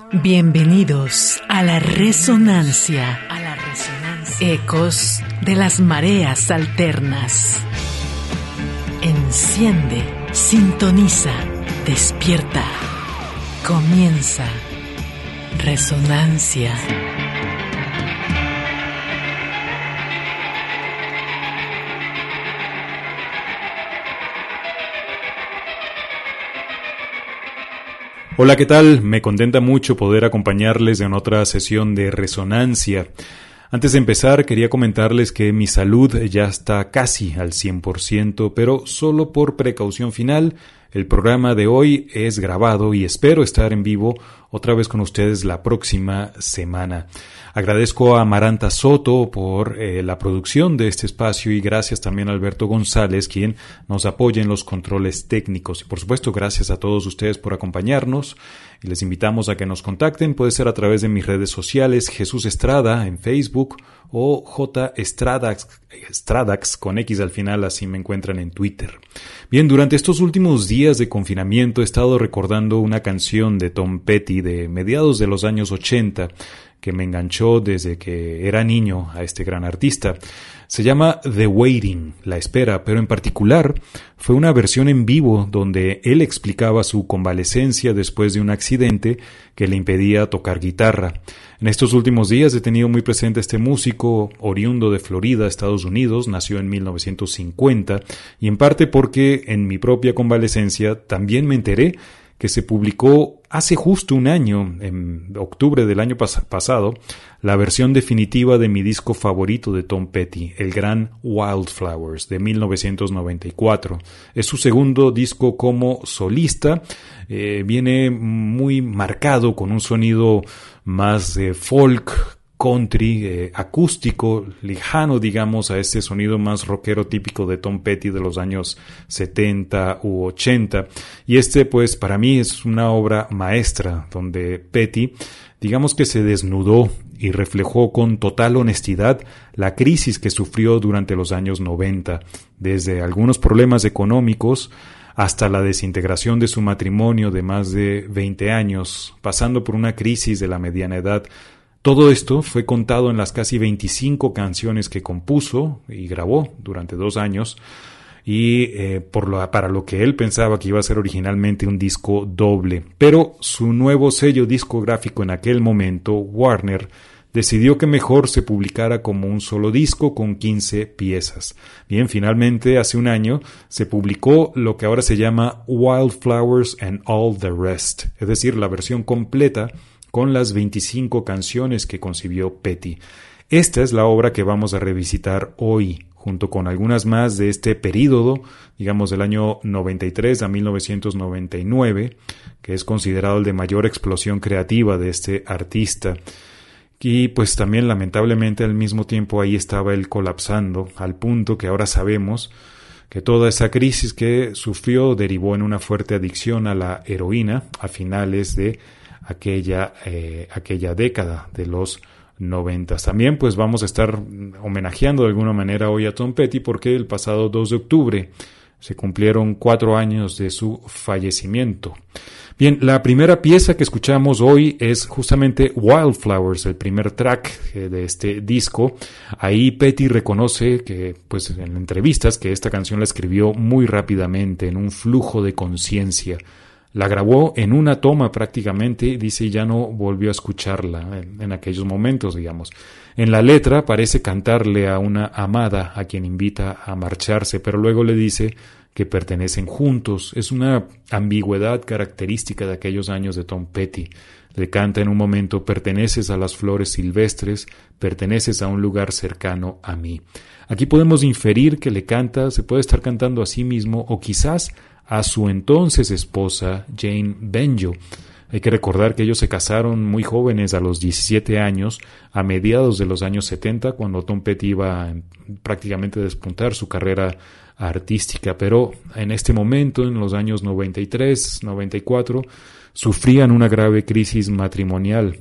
Bienvenidos a la resonancia, ecos de las mareas alternas. Enciende, sintoniza, despierta. Comienza Resonancia. Hola, ¿qué tal? Me contenta mucho poder acompañarles en otra sesión de Resonancia. Antes de empezar, quería comentarles que mi salud ya está casi al 100%, pero solo por precaución final. El programa de hoy es grabado y espero estar en vivo otra vez con ustedes la próxima semana. Agradezco a Amaranta Soto por la producción de este espacio y gracias también a Alberto González, quien nos apoya en los controles técnicos. Y por supuesto, gracias a todos ustedes por acompañarnos y les invitamos a que nos contacten. Puede ser a través de mis redes sociales, Jesús Estrada en Facebook o J. Stradax con X al final, así me encuentran en Twitter. Bien, durante estos últimos días de confinamiento he estado recordando una canción de Tom Petty de mediados de los años 80 que me enganchó desde que era niño a este gran artista. Se llama The Waiting, La Espera, pero en particular fue una versión en vivo donde él explicaba su convalecencia después de un accidente que le impedía tocar guitarra. En estos últimos días he tenido muy presente este músico oriundo de Florida, Estados Unidos, nació en 1950 y en parte porque en mi propia convalecencia también me enteré que se publicó hace justo un año, en octubre del año pasado, la versión definitiva de mi disco favorito de Tom Petty, el gran Wildflowers, de 1994. Es su segundo disco como solista, viene muy marcado con un sonido más folk, country, acústico, lejano, digamos, a este sonido más rockero típico de Tom Petty de los años 70 u 80. Y pues, para mí es una obra maestra, donde Petty, digamos que se desnudó y reflejó con total honestidad la crisis que sufrió durante los años 90, desde algunos problemas económicos hasta la desintegración de su matrimonio de más de 20 años, pasando por una crisis de la mediana edad. Todo esto fue contado en las casi 25 canciones que compuso y grabó durante 2 años y para lo que él pensaba que iba a ser originalmente un disco doble. Pero su nuevo sello discográfico en aquel momento, Warner, decidió que mejor se publicara como un solo disco con 15 piezas. Bien, finalmente hace un año se publicó lo que ahora se llama Wildflowers and All the Rest, es decir, la versión completa con las 25 canciones que concibió Petty. Esta es la obra que vamos a revisitar hoy, junto con algunas más de este período, digamos del año 93 a 1999, que es considerado el de mayor explosión creativa de este artista. Y pues también lamentablemente al mismo tiempo ahí estaba él colapsando, al punto que ahora sabemos que toda esa crisis que sufrió derivó en una fuerte adicción a la heroína a finales de aquella década de los 90. También pues vamos a estar homenajeando de alguna manera hoy a Tom Petty porque el pasado 2 de octubre se cumplieron 4 años de su fallecimiento. Bien, la primera pieza que escuchamos hoy es justamente Wildflowers, el primer track de este disco. Ahí Petty reconoce que, pues en entrevistas, que esta canción la escribió muy rápidamente, en un flujo de conciencia. La grabó en una toma prácticamente, dice, y ya no volvió a escucharla en aquellos momentos, digamos. En la letra parece cantarle a una amada a quien invita a marcharse, pero luego le dice que pertenecen juntos. Es una ambigüedad característica de aquellos años de Tom Petty. Le canta en un momento: perteneces a las flores silvestres, perteneces a un lugar cercano a mí. Aquí podemos inferir que le canta, se puede estar cantando a sí mismo o quizás a su entonces esposa Jane Benjo. Hay que recordar que ellos se casaron muy jóvenes, a los 17 años, a mediados de los años 70, cuando Tom Petty iba a prácticamente despuntar su carrera artística, pero en este momento, en los años 93, 94, sufrían una grave crisis matrimonial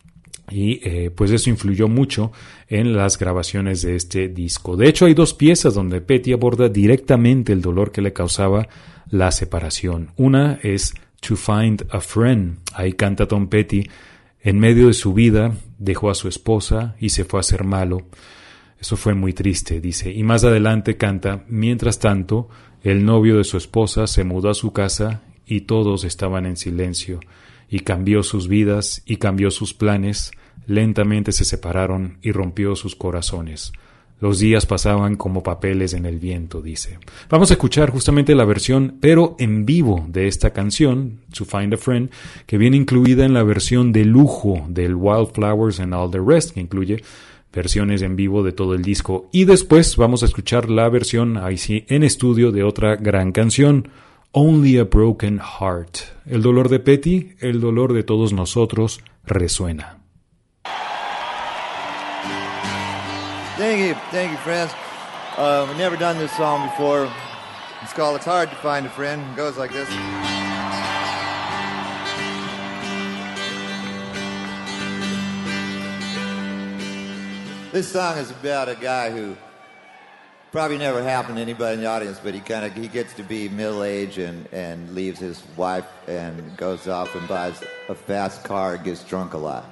y pues eso influyó mucho en las grabaciones de este disco. De hecho, hay 2 piezas donde Petty aborda directamente el dolor que le causaba la separación. Una es To Find a Friend. Ahí canta Tom Petty En medio de su vida dejó a su esposa y se fue a ser malo. Eso fue muy triste, dice. Y más adelante canta, mientras tanto, el novio de su esposa se mudó a su casa y todos estaban en silencio. Y cambió sus vidas y cambió sus planes. Lentamente se separaron y rompió sus corazones. Los días pasaban como papeles en el viento, dice. Vamos a escuchar justamente la versión, pero en vivo, de esta canción, To Find a Friend, que viene incluida en la versión de lujo del Wildflowers and All the Rest, que incluye versiones en vivo de todo el disco. Y después vamos a escuchar la versión, ahí sí, en estudio de otra gran canción, Only a Broken Heart. El dolor de Petty, el dolor de todos nosotros, resuena. Thank you, friends. We've never done this song before. It's called It's Hard to Find a Friend. It goes like this. This song is about a guy who probably never happened to anybody in the audience, but he gets to be middle-aged and leaves his wife and goes off and buys a fast car and gets drunk a lot.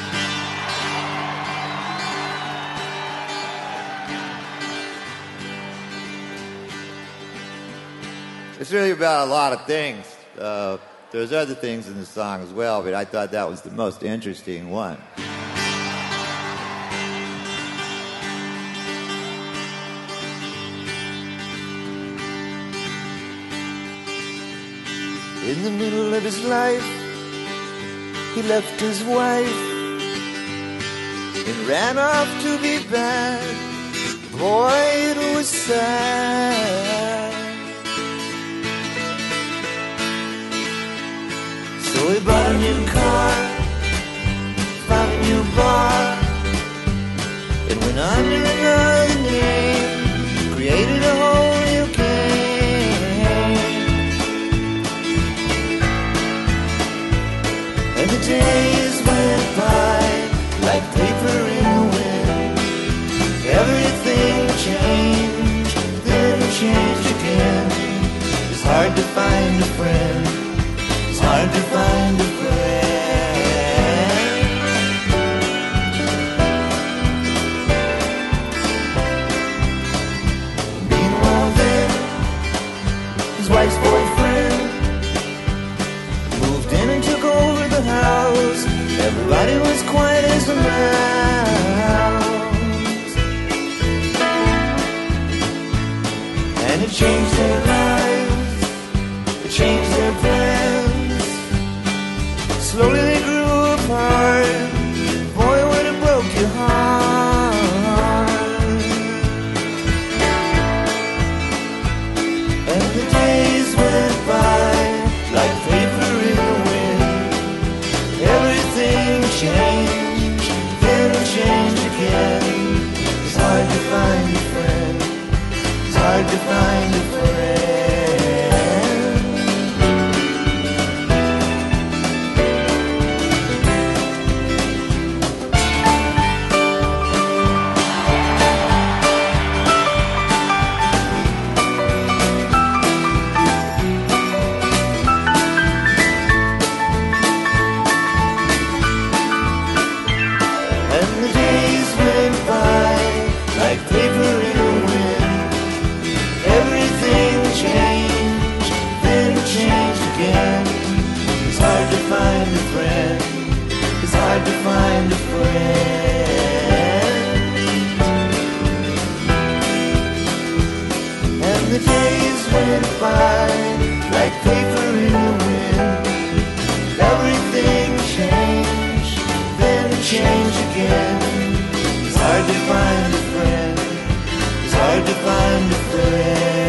It's really about a lot of things. There's other things in the song as well, but I thought that was the most interesting one. In the middle of his life, he left his wife and ran off to be bad. Boy, it was sad. So he bought a new car, found a new bar, and went under another name, created a whole new game. And the days went by like paper in the wind. Everything changed, then changed again. It's hard to find a friend. It's hard to find a friend. Meanwhile then, his wife's boyfriend moved in and took over the house. Everybody was quiet as a mouse. And it changed their lives. It changed their plans. Slowly they grew apart. Boy, when it broke your heart. And the days went by like paper in the wind. Everything changed, then it changed again. It's hard to find a friend. It's hard to find a friend. Hard to find a friend. And the days went by like paper in the wind. Everything changed, then it changed again. It's hard to find a friend. It's hard to find a friend.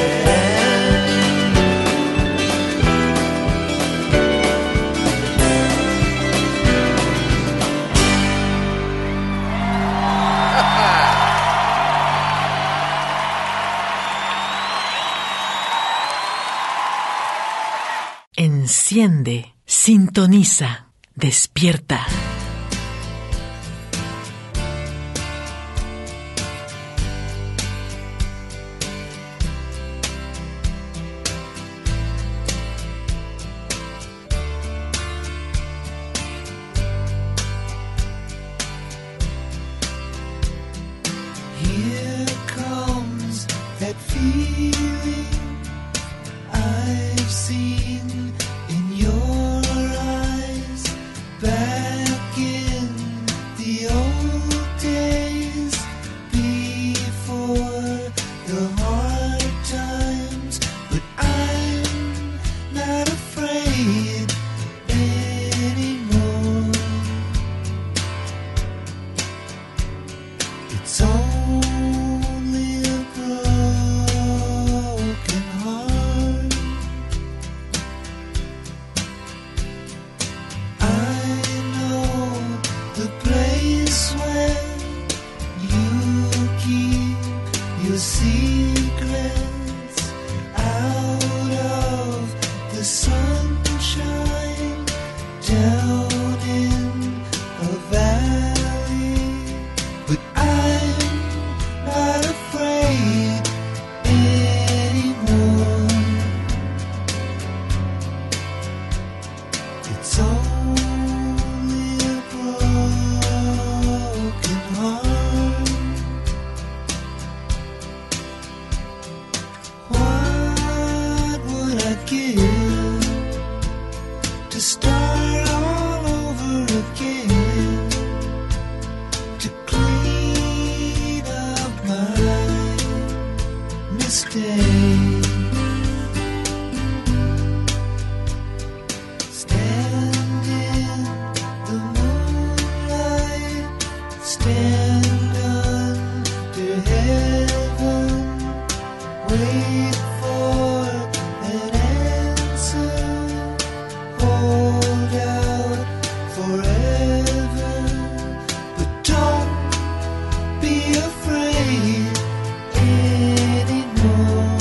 Enciende, sintoniza, despierta. afraid anymore. It's only a broken heart. I know the place where you keep your secrets out of the sunshine down in a valley. But I'm not afraid anymore. It's only a broken heart. What would I give to start all over again, to clean up my mistakes? Stand in the moonlight, stand under heaven, wait for an answer, hold out forever, but don't be afraid anymore.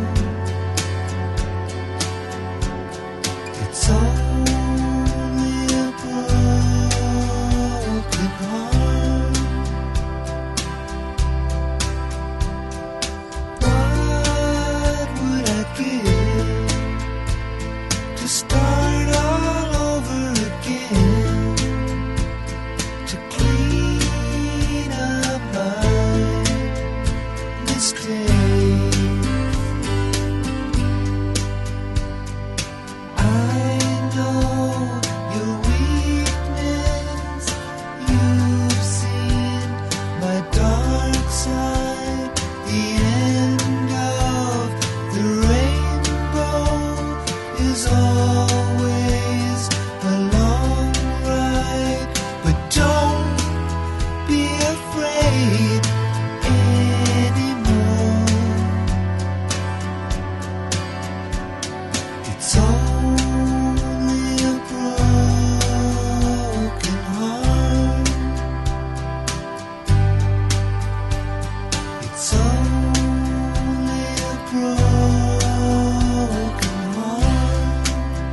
It's only a broken heart. What would I give to start all over again, to clean up my mistakes? I know your weakness, you've seen my dark side, the end of the rainbow is always a long ride, but don't be afraid anymore. It's only a broken heart. It's only a broken heart.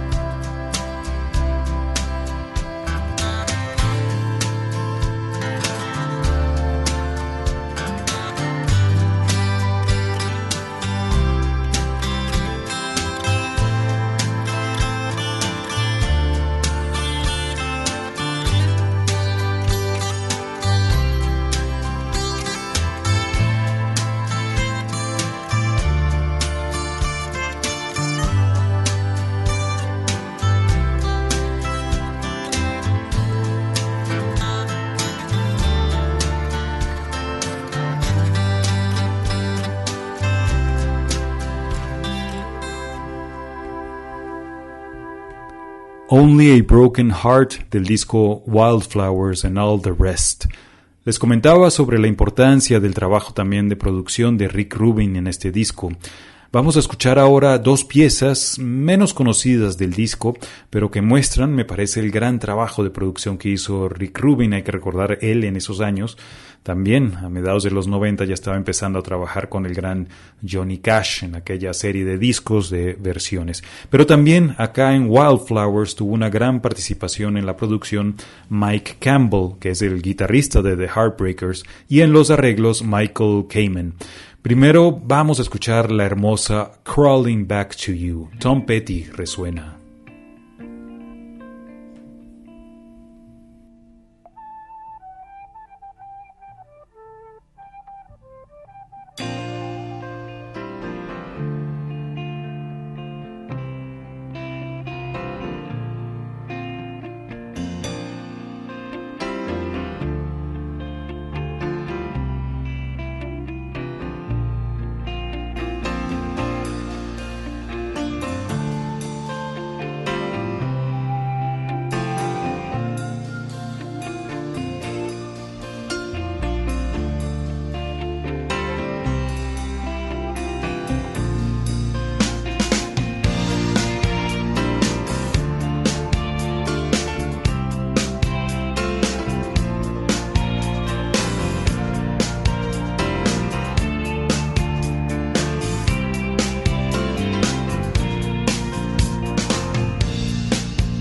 Only a Broken Heart del disco Wildflowers and All the Rest. Les comentaba sobre la importancia del trabajo también de producción de Rick Rubin en este disco. Vamos a escuchar ahora dos piezas menos conocidas del disco, pero que muestran, me parece, el gran trabajo de producción que hizo Rick Rubin. Hay que recordar, él en esos años, también a mediados de los 90, ya estaba empezando a trabajar con el gran Johnny Cash en aquella serie de discos de versiones. Pero también acá en Wildflowers tuvo una gran participación en la producción Mike Campbell, que es el guitarrista de The Heartbreakers, y en los arreglos Michael Kamen. Primero vamos a escuchar la hermosa Crawling Back to You. Tom Petty resuena.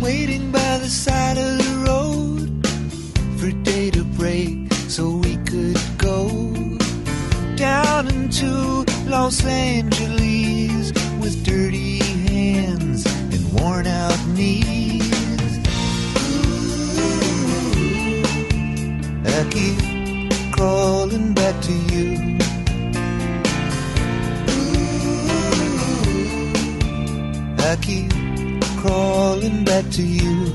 waiting by the side of the road for day to break so we could go down into Los Angeles with dirty hands and worn out knees. Ooh, I keep crawling back to you. I keep crawling back to you.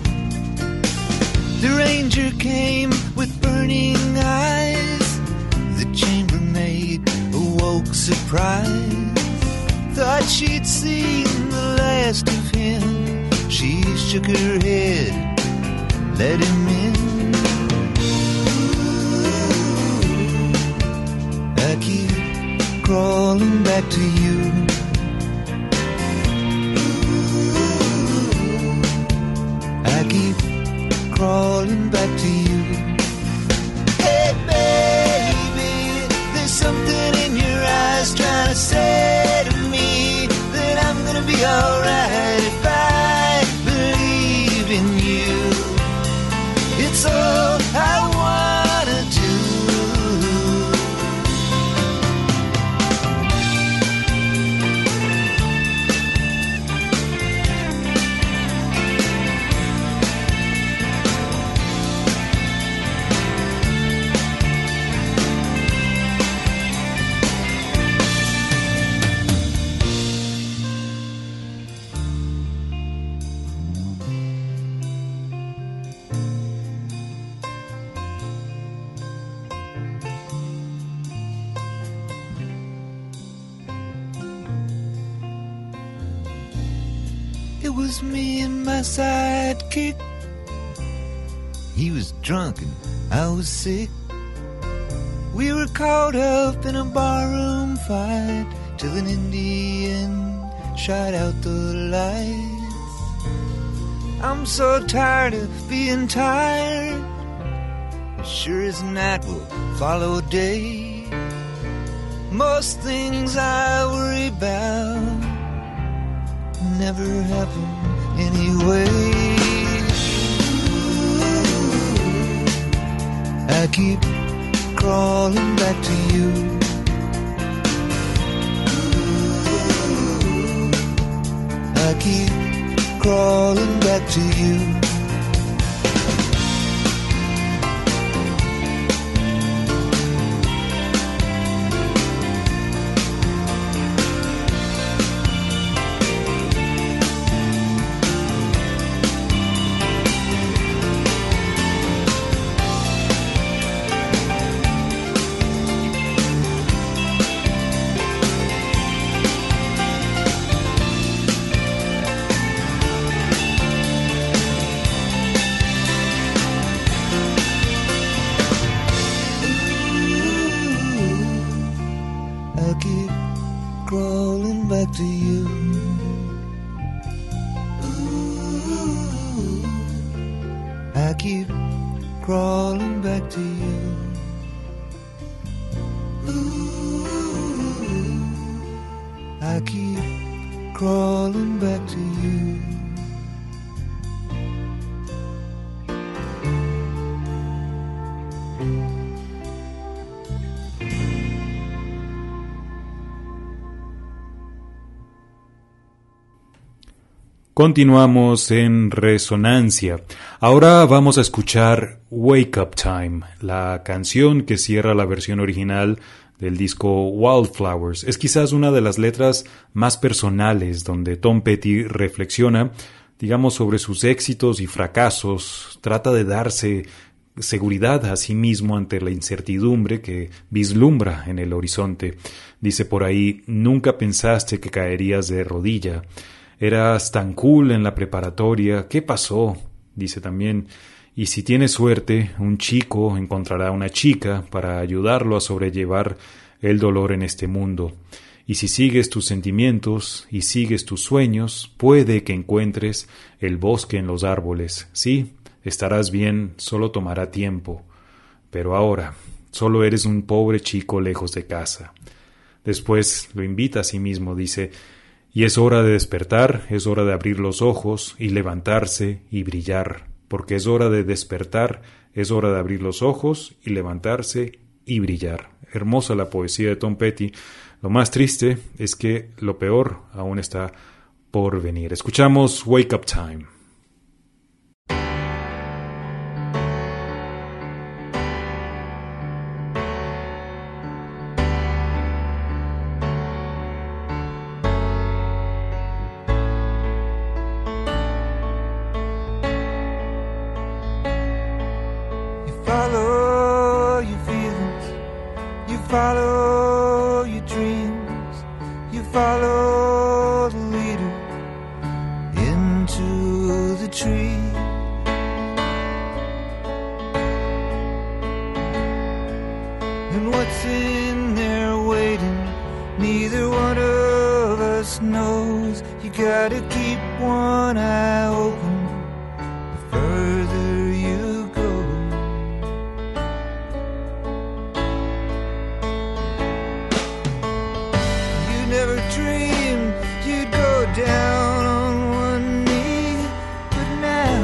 The ranger came with burning eyes. The chambermaid awoke surprised. Thought she'd seen the last of him. She shook her head, let him in. I keep crawling back to you. I keep crawling back to you. Hey baby, there's something in your eyes trying to say to me that I'm gonna be alright if I believe in you. It's all I wanna do. It was me and my sidekick. He was drunk and I was sick. We were caught up in a barroom fight till an Indian shot out the lights. I'm so tired of being tired. As sure as night will follow day. Most things I worry about never happen anyway. I keep crawling back to you. I keep crawling back to you. I keep crawling back to you. Ooh, I keep crawling back to you. Ooh, I keep crawling back to you. Continuamos en Resonancia. Ahora vamos a escuchar Wake Up Time, la canción que cierra la versión original del disco Wildflowers. Es quizás una de las letras más personales donde Tom Petty reflexiona, digamos, sobre sus éxitos y fracasos, trata de darse seguridad a sí mismo ante la incertidumbre que vislumbra en el horizonte. Dice por ahí: nunca pensaste que caerías de rodilla. Eras tan cool en la preparatoria. ¿Qué pasó? Dice también: y si tienes suerte, un chico encontrará una chica para ayudarlo a sobrellevar el dolor en este mundo. Y si sigues tus sentimientos y sigues tus sueños, puede que encuentres el bosque en los árboles. Sí, estarás bien, solo tomará tiempo. Pero ahora, solo eres un pobre chico lejos de casa. Después lo invita a sí mismo, dice: Y es hora de despertar, es hora de abrir los ojos y levantarse y brillar, porque es hora de despertar, es hora de abrir los ojos y levantarse y brillar. Hermosa la poesía de Tom Petty. Lo más triste es que lo peor aún está por venir. Escuchamos Wake Up Time. Follow your feelings, you follow your dreams, you follow the leader into the tree. And what's in there waiting, neither one of us knows. You gotta keep one eye open the further you go. Never dreamed you'd go down on one knee, but now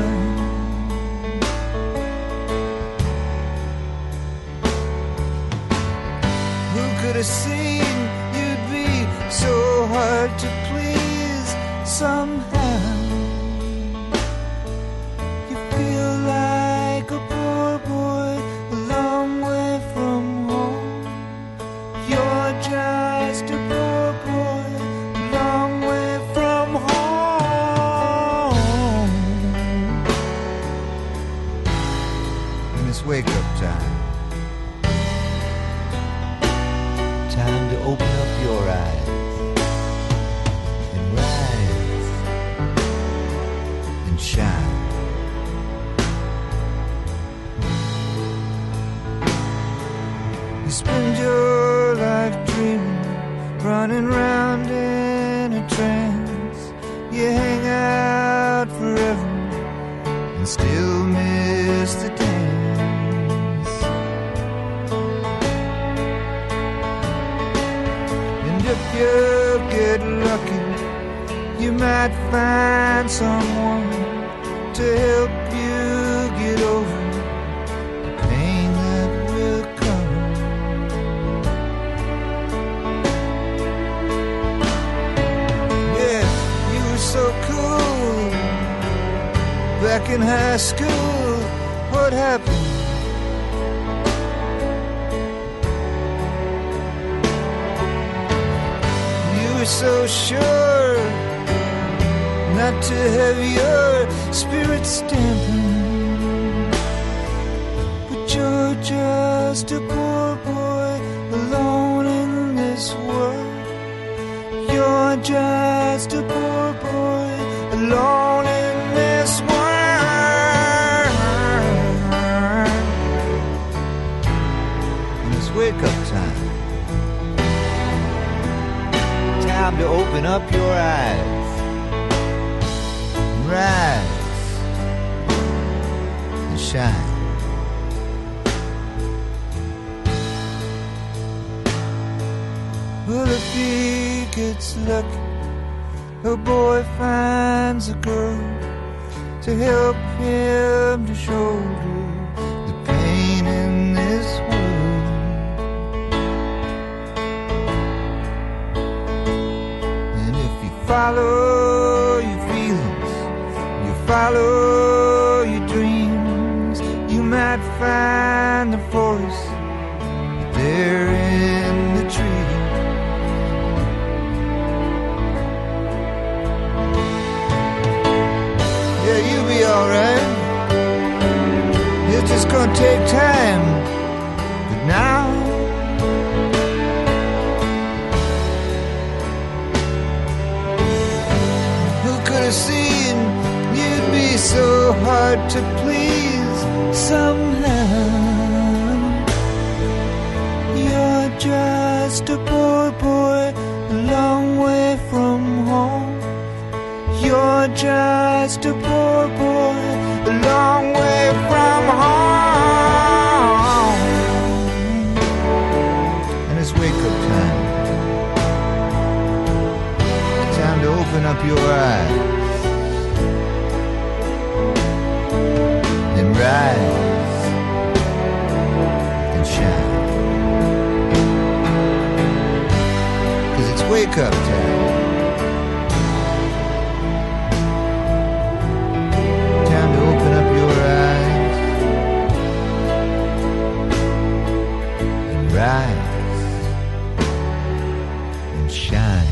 who could have seen you'd be so hard to please? Somehow you feel like a poor boy a long way from home. You're just a poor boy a long way from home. And it's wake up time. Time to open up your eyes and rise and shine. You spend your life dreaming, running round in a trance. You hang out forever and still miss the dance. And if you get lucky, you might find someone to help you get over the pain that will come. Yeah, you were so cool back in high school. What happened? You were so sure not to have your spirit stamping, but you're just a poor boy alone in this world. You're just a poor boy alone in this world. And it's wake up time. Time to open up your eyes, rise and shine. Well, if he gets lucky, a boy finds a girl to help him to shoulder the pain in this world. And if you follow your feelings, you follow your dreams, you might find the forest there in the tree. Yeah, you'll be alright. It's just gonna take time. But now who could have seen you'd be so hard to please? Somehow you're just a poor boy a long way from home. You're just a poor boy a long way from home. And it's wake up time. Time to up your eyes and rise and shine. 'Cause it's wake up time. Time to open up your eyes and rise and shine.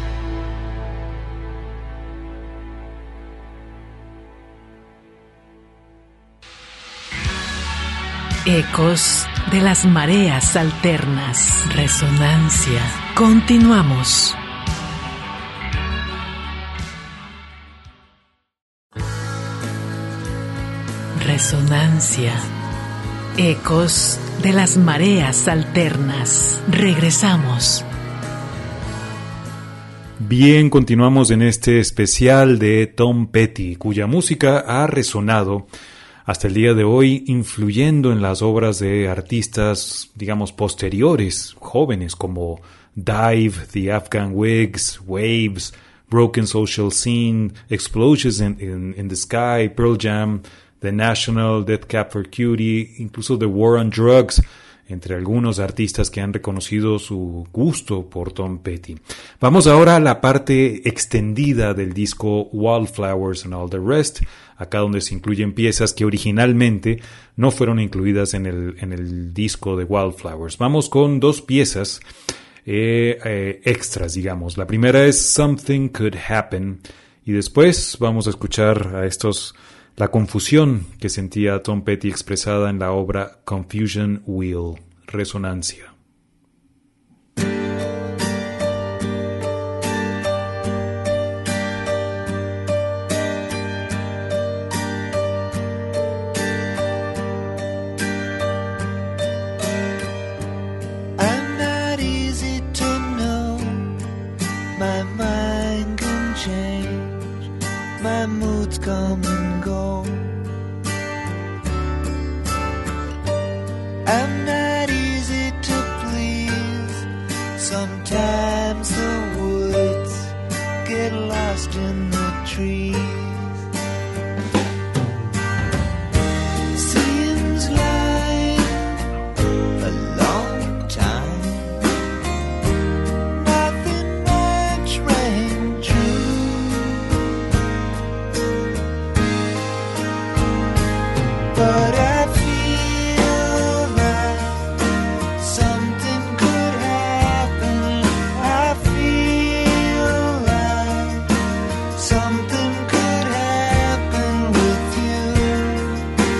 Ecos de las mareas alternas. Resonancia. Continuamos. Resonancia. Ecos de las mareas alternas. Regresamos. Bien, continuamos en este especial de Tom Petty, cuya música ha resonado hasta el día de hoy, influyendo en las obras de artistas, digamos, posteriores, jóvenes, como Dive, The Afghan Whigs, Waves, Broken Social Scene, Explosions in the Sky, Pearl Jam, The National, Death Cab for Cutie, incluso The War on Drugs, entre algunos artistas que han reconocido su gusto por Tom Petty. Vamos ahora a la parte extendida del disco Wildflowers and All the Rest, acá donde se incluyen piezas que originalmente no fueron incluidas en el disco de Wildflowers. Vamos con dos piezas extras, digamos. La primera es Something Could Happen, y después vamos a escuchar a la confusión que sentía Tom Petty expresada en la obra Confusion Wheel, Resonancia. I'm not easy to know. My mind can change. My moods come and go. I'm not easy to please. Sometimes the woods get lost in the trees. Seems like a long time. Nothing much rang true. But I feel like something could happen. I feel like something could happen with you.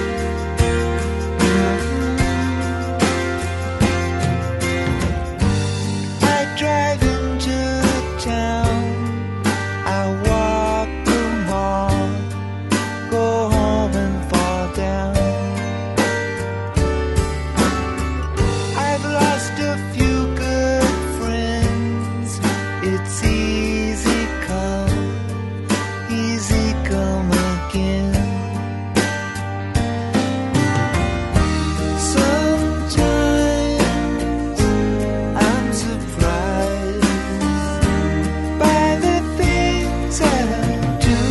I drive into town. I walk the mall. Go home and fall down. I've lost a few good friends. It's easy come, easy come again. Sometimes I'm surprised by the things I do.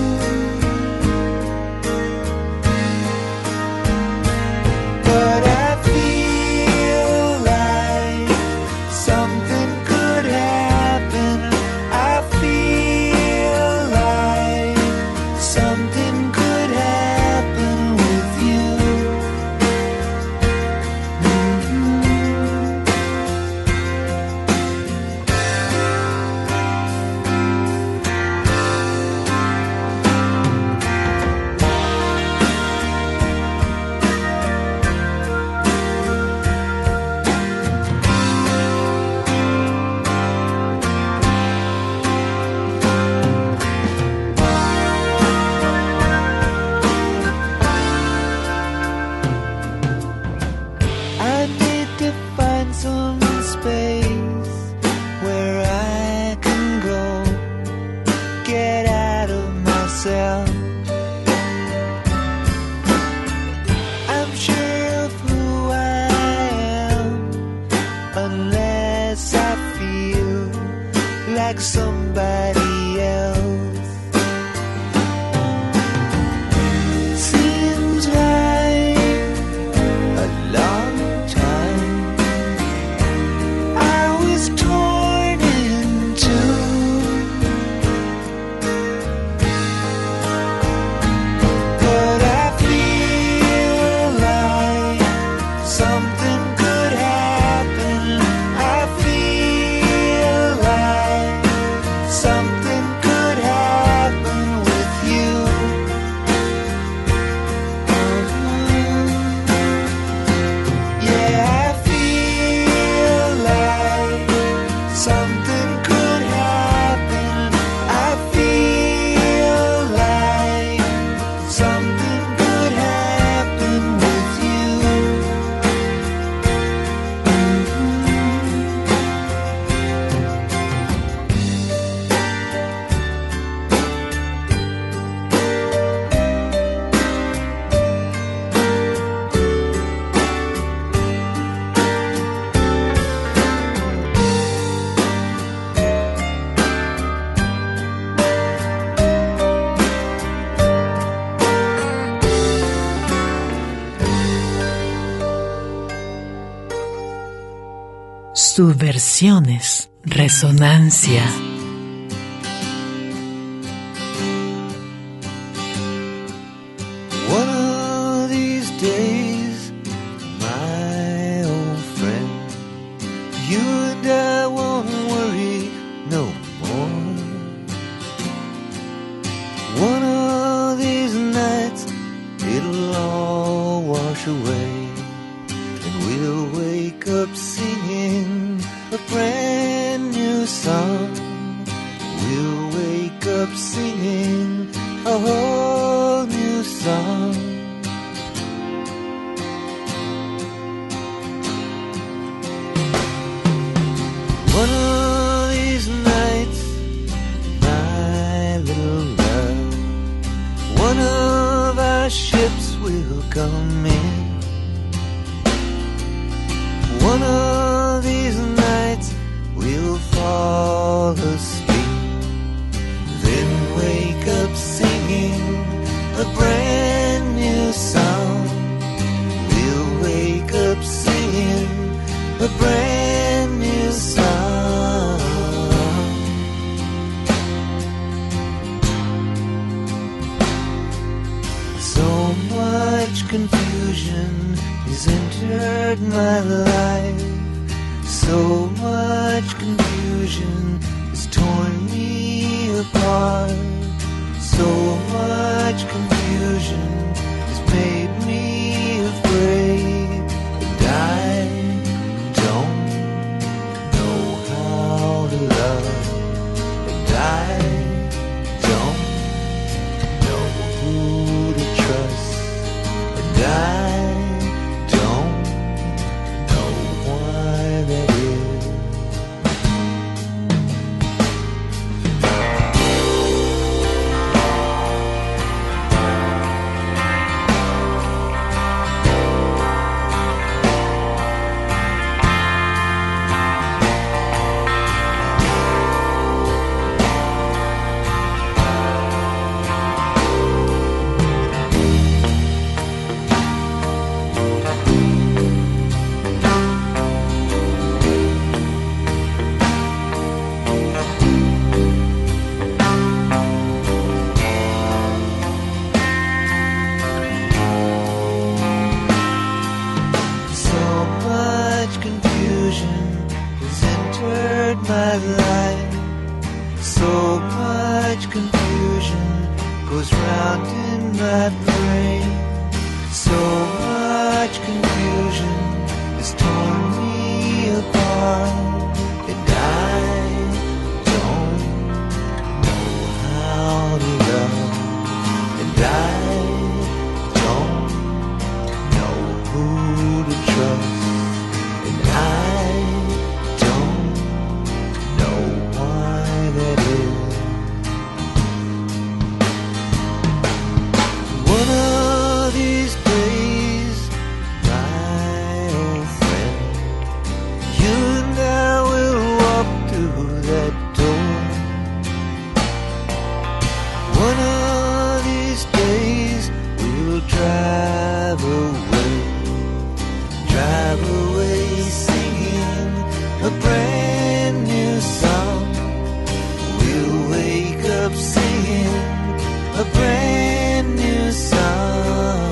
But I feel like something could happen. I feel like something could happen with you. I need to find some space where I can go, get out of myself. I'm sure of who I am, unless I feel like somebody else. Subversiones. Resonancia. One of these days, my old friend, you and I won't worry no more. One of these nights, it'll all wash away, and we'll wake up singing a brand new song. We'll wake up singing a whole new song. One of these nights, my little love, one of our ships will come in. One of these nights we'll fall asleep, then wake up singing a brand new song. We'll wake up singing a brand new song. So much confusion has entered my life. So much confusion has torn me apart. So much confusion has made me afraid, and I don't know how to love, and I don't know who to trust, and I don't know why that is. My life, so much confusion goes round in my brain. So much confusion has torn me apart, and I don't know how to love, and I don't know who to trust, and I that is. One of these days, my old friend, you and I will walk through that door. One of these days, we'll drive away singing a brand new song. We'll wake up singing a brand new song.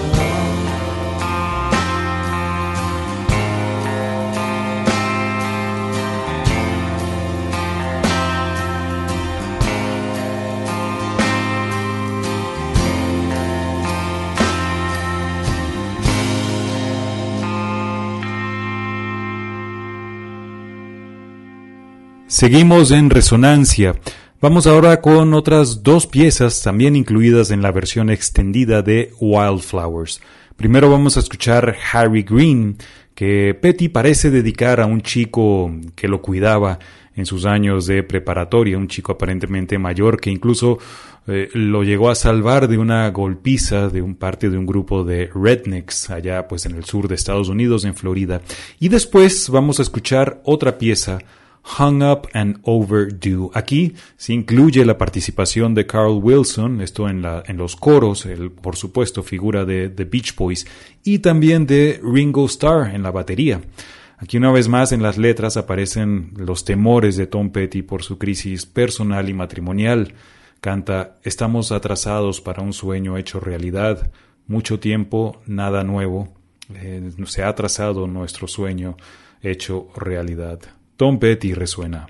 Seguimos en Resonancia. Vamos ahora con otras dos piezas también incluidas en la versión extendida de Wildflowers. Primero vamos a escuchar Harry Green, que Petty parece dedicar a un chico que lo cuidaba en sus años de preparatoria, un chico aparentemente mayor que incluso lo llegó a salvar de una golpiza de parte de un grupo de rednecks allá pues en el sur de Estados Unidos, en Florida. Y después vamos a escuchar otra pieza, Hung Up and Overdue. Aquí se incluye la participación de Carl Wilson, esto en los coros, por supuesto figura de The Beach Boys, y también de Ringo Starr en la batería. Aquí una vez más en las letras aparecen los temores de Tom Petty por su crisis personal y matrimonial. Canta: estamos atrasados para un sueño hecho realidad, mucho tiempo, nada nuevo. Se ha atrasado nuestro sueño hecho realidad. Tom Petty resuena.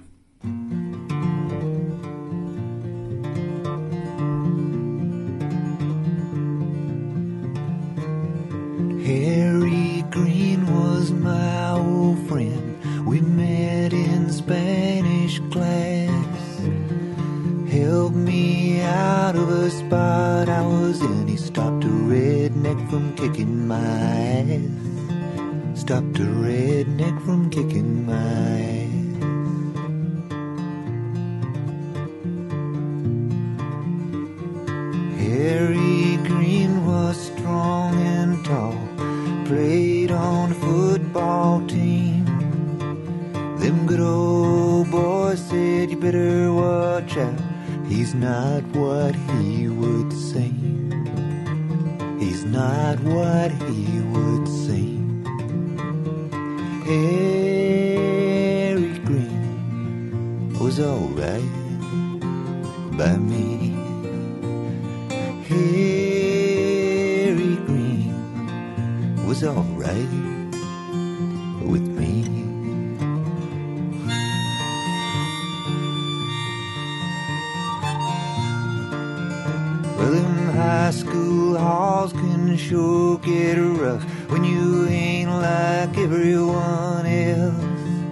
Harry Green was my old friend. We met in Spanish class. Helped me out of a spot I was in. He stopped a redneck from kicking my ass. Stopped a redneck from kicking my ass. Harry Green was strong and tall, played on the football team. Them good old boys said you better watch out. He's not what he would seem. He's not what he would seem. Harry Green was alright by me. Harry Green was alright with me. Well, them high school halls can sure get rough when you ain't like everyone else.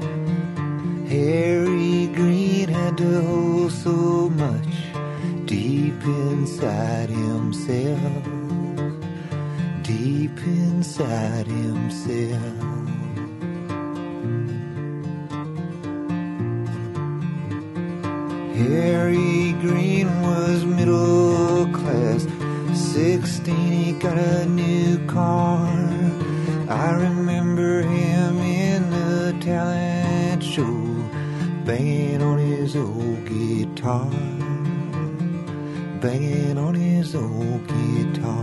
Harry Green had to hold so much deep inside himself, deep inside himself. Harry Green was middle class. 16, he got a new car. I remember him in the talent show, banging on his old guitar, banging on his old guitar.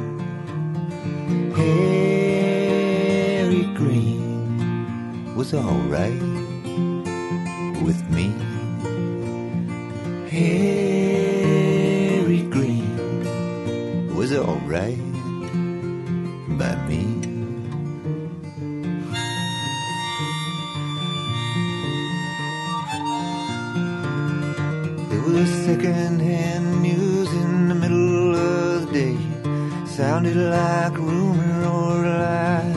Harry Green was alright with me. Harry Green was alright by me. There was second-hand news in the middle of the day. Sounded like rumor or lie.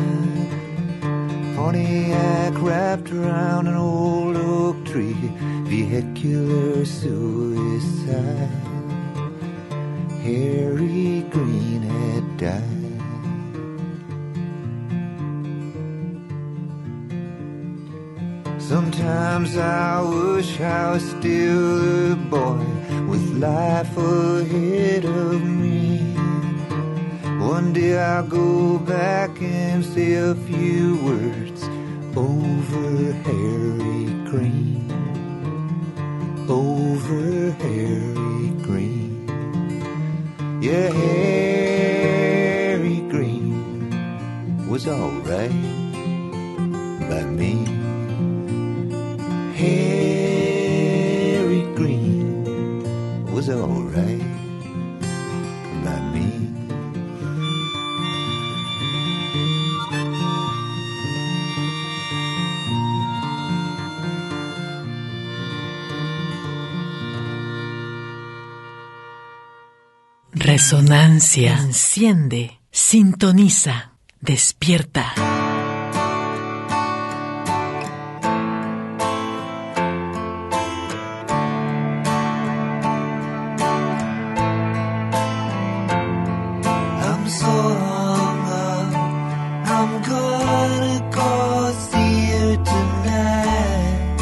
Pontiac wrapped around an old oak tree. Vehicular suicide. Harry Green had died. Sometimes I wish I was still a boy with life ahead of me. One day I'll go back and say a few words over Harry Green. Over Harry Green. Yeah, Harry Green was alright by me. Harry Green was alright by me. Resonancia. Enciende, sintoniza, despierta. I'm so hung up, I'm gonna go see her tonight.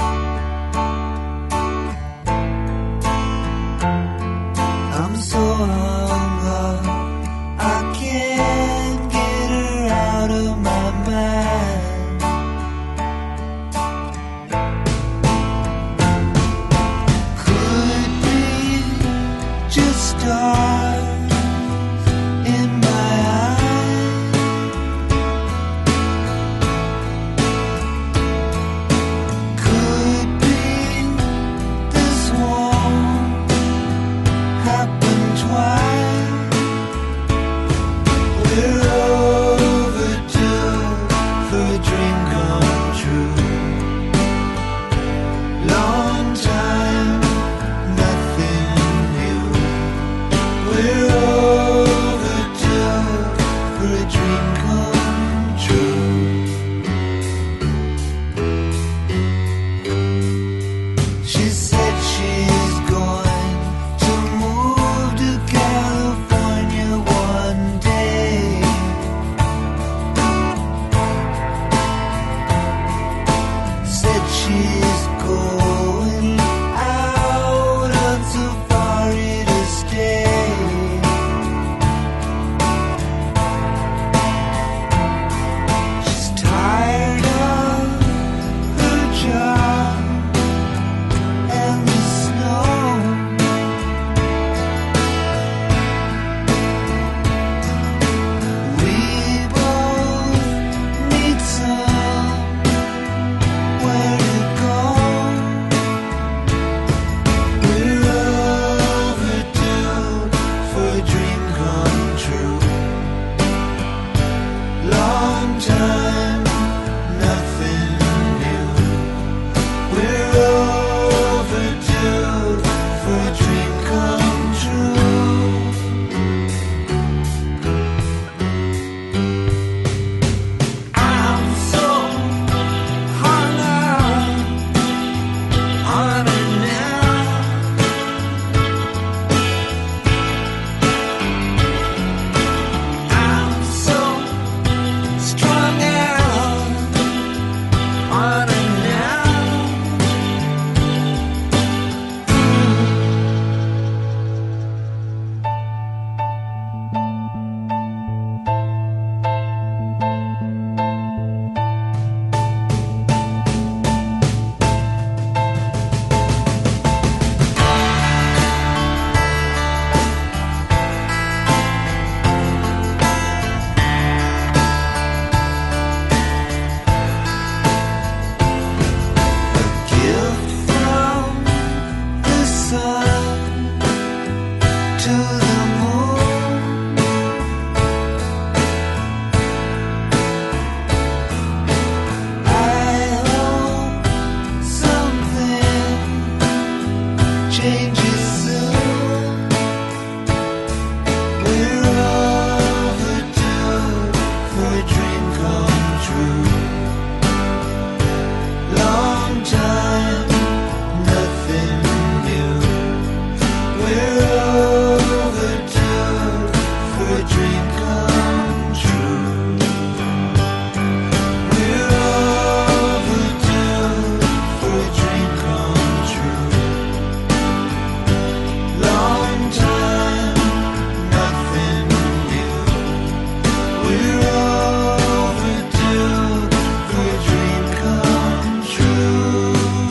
I'm so hung up, I can't get her out of my mind. Could it be just stars in my eyes? come true. Long time, nothing new. We're overdue for a dream come true. I'm so hung up on it now. I'm so strung out on it now. Gift from the sun to the moon. I hope something changes soon. We're overdue for a dream come true. Long time, nothing new. We're overdue for a dream come true. We're overdue for a dream come true. Long time, nothing new. We're overdue for a dream come true.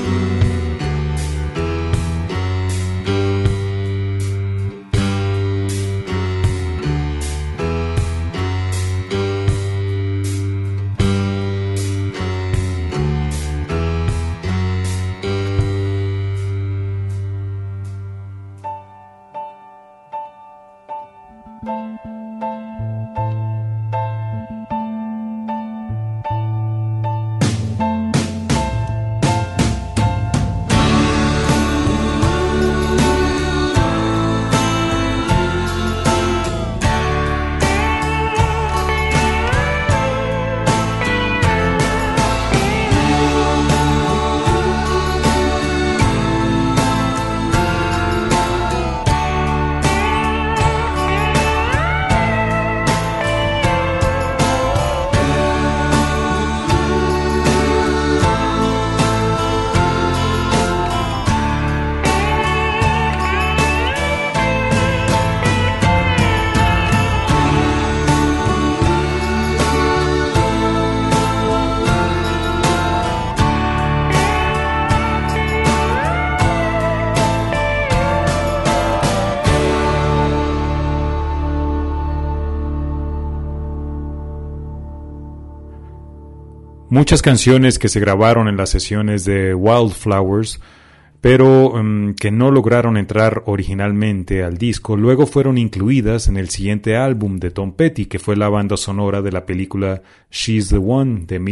Muchas canciones que se grabaron en las sesiones de Wildflowers, pero que no lograron entrar originalmente al disco, luego fueron incluidas en el siguiente álbum de Tom Petty, que fue la banda sonora de la película She's the One de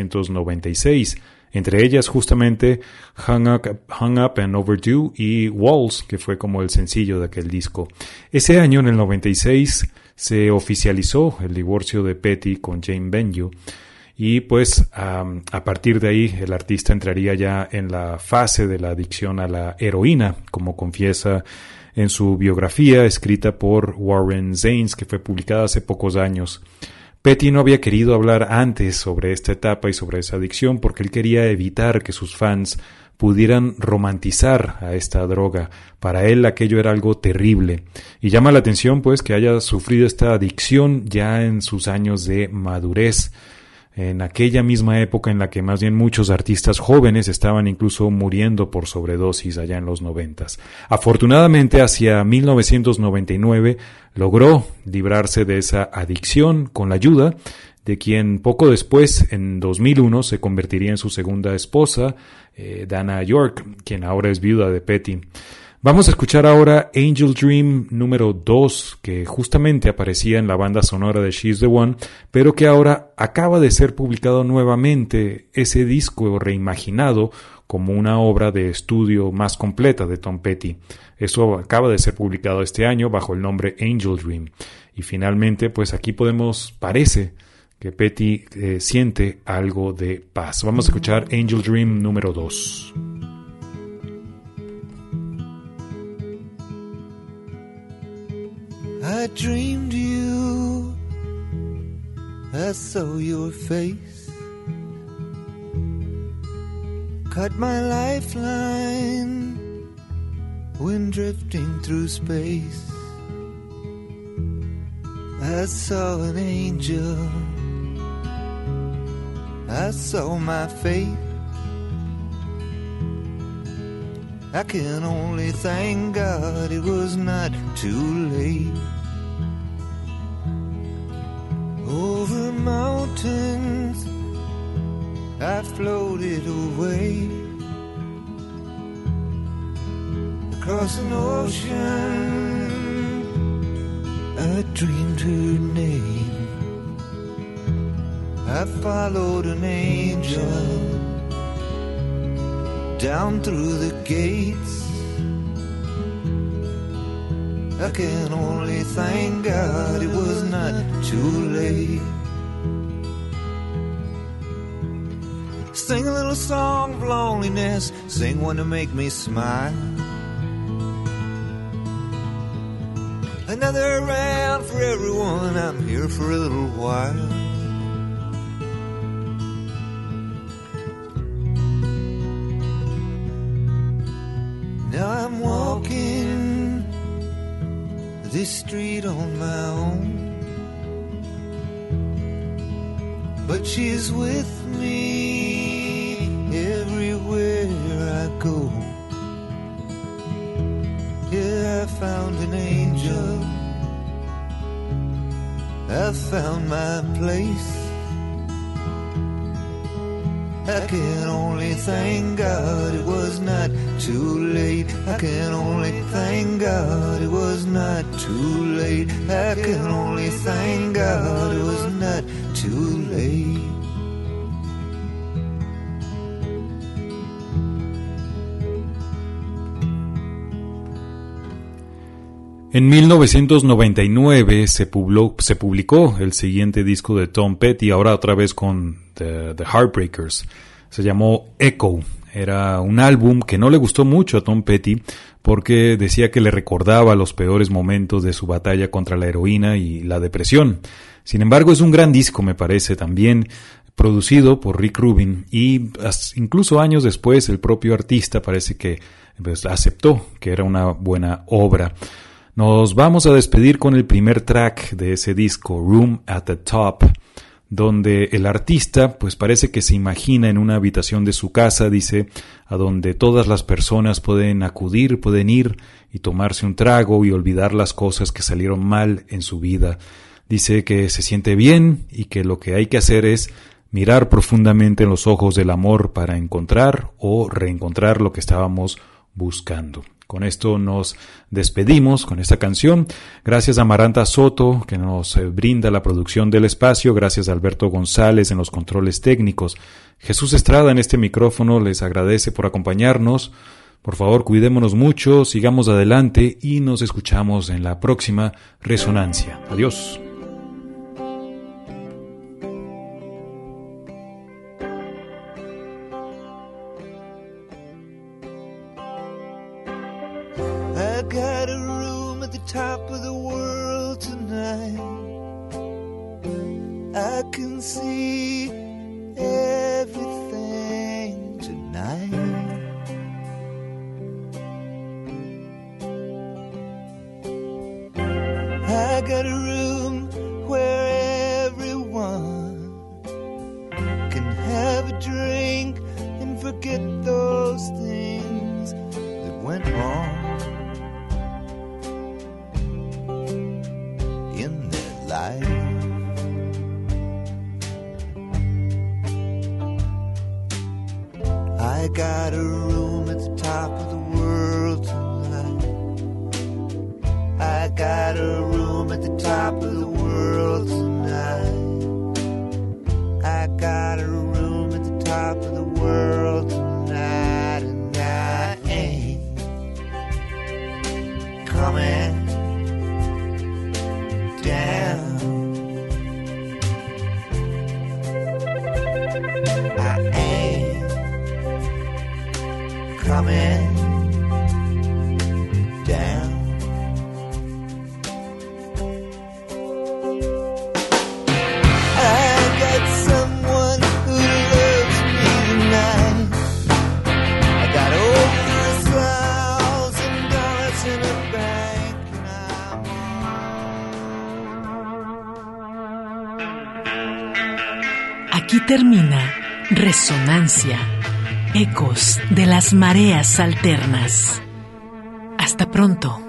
1996, entre ellas justamente Hung Up and Overdue y Walls, que fue como el sencillo de aquel disco. Ese año, en el 96, se oficializó el divorcio de Petty con Jane Benjo, y pues a partir de ahí el artista entraría ya en la fase de la adicción a la heroína, como confiesa en su biografía escrita por Warren Zanes, que fue publicada hace pocos años. Petty no había querido hablar antes sobre esta etapa y sobre esa adicción porque él quería evitar que sus fans pudieran romantizar a esta droga. Para él aquello era algo terrible. Y llama la atención pues que haya sufrido esta adicción ya en sus años de madurez, en aquella misma época en la que más bien muchos artistas jóvenes estaban incluso muriendo por sobredosis allá en los 90s. Afortunadamente, hacia 1999 logró librarse de esa adicción con la ayuda de quien poco después, en 2001, se convertiría en su segunda esposa, Dana York, quien ahora es viuda de Petty. Vamos a escuchar ahora Angel Dream número 2, que justamente aparecía en la banda sonora de She's the One, pero que ahora acaba de ser publicado nuevamente, ese disco reimaginado como una obra de estudio más completa de Tom Petty. Eso acaba de ser publicado este año bajo el nombre Angel Dream. Y finalmente, pues aquí parece que Petty siente algo de paz. Vamos a escuchar Angel Dream número 2. I dreamed you, I saw your face, cut my lifeline when drifting through space. I saw an angel, I saw my fate. I can only thank God it was not too late. Over mountains I floated away, across an ocean I dreamed her name. I followed an angel down through the gates. I can only thank God it was not too late. Sing a little song of loneliness, sing one to make me smile. Another round for everyone, I'm here for a little while. Now I'm walking this street on my own, but she's with me everywhere I go. Yeah, I found an angel, I found my place. I can only thank God it was not too late. I can only thank God it was not too late. I can only thank God it was not too late. En 1999 se publicó el siguiente disco de Tom Petty, ahora otra vez con The Heartbreakers. Se llamó Echo. Era un álbum que no le gustó mucho a Tom Petty porque decía que le recordaba los peores momentos de su batalla contra la heroína y la depresión. Sin embargo, es un gran disco, me parece, también producido por Rick Rubin, y incluso años después el propio artista parece que aceptó que era una buena obra. Nos vamos a despedir con el primer track de ese disco, Room at the Top, donde el artista pues parece que se imagina en una habitación de su casa, dice, a donde todas las personas pueden acudir, pueden ir y tomarse un trago y olvidar las cosas que salieron mal en su vida. Dice que se siente bien y que lo que hay que hacer es mirar profundamente en los ojos del amor para encontrar o reencontrar lo que estábamos buscando. Con esto nos despedimos con esta canción. Gracias a Maranta Soto, que nos brinda la producción del espacio. Gracias a Alberto González en los controles técnicos. Jesús Estrada en este micrófono les agradece por acompañarnos. Por favor, cuidémonos mucho, sigamos adelante y nos escuchamos en la próxima Resonancia. Adiós. I got a room at the top of the world tonight. I can see everything tonight. I got a room where everyone can have a drink and forget those things that went wrong in their life. I got a room at the top of the world tonight. top of the world tonight. I got a room at the top of the world tonight, and I ain't coming down. I ain't coming down. I got someone who loves me tonight. I got over $1,000 in the bank, and Aquí termina Resonancia, ecos de las mareas alternas. Hasta pronto.